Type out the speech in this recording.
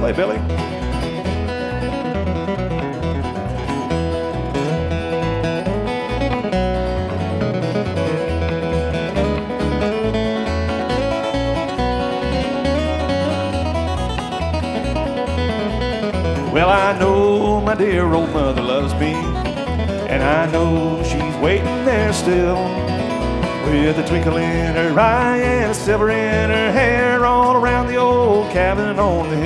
Play, Billy. Well, I know my dear old mother loves me, and I know she's waiting there still, with a twinkle in her eye and a silver in her hair, all around the old cabin on the hill.